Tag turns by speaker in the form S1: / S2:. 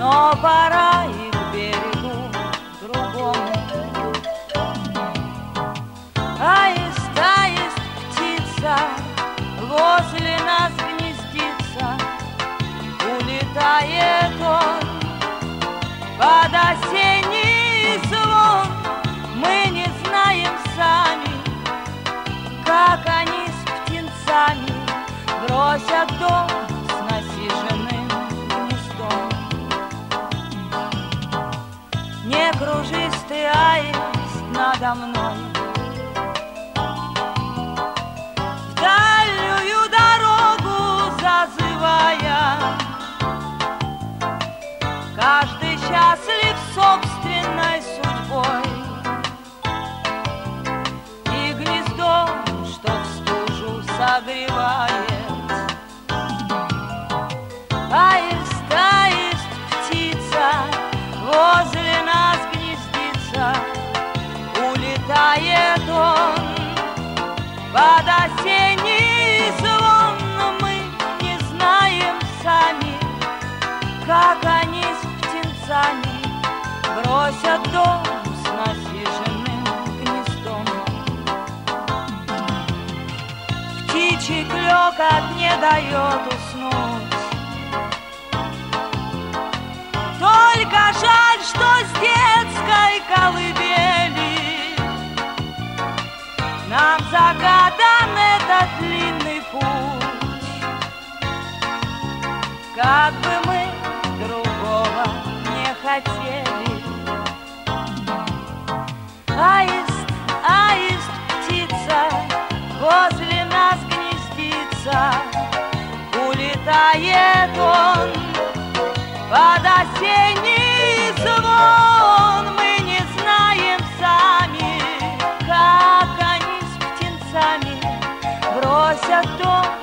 S1: но пора и к берегу другому. Аист, аист, птица, возле нас гнездится, улетает он под осенний звон. Мы не знаем сами, как они с птенцами бросят дом с насиженным гнездом. Не кружись ты, аист, надо мной, в дальнюю дорогу зазывая. Каждый счастлив собственной судьбой, и гнездом, что в стужу согревает. Аист, аист, птица, возле нас гнездится, улетает он под осенний звон. Мы не знаем сами, как они с птенцами бросят дом с насиженным гнездом. Птичий клёкот не дает уснуть, только жаль, что с детской колыбели нам загадан этот длинный путь. Как бы мы другого не хотели. Аист, аист, птица, возле нас гнездится, улетает он под осенний звон. Мы не знаем сами, как они с птенцами бросят дом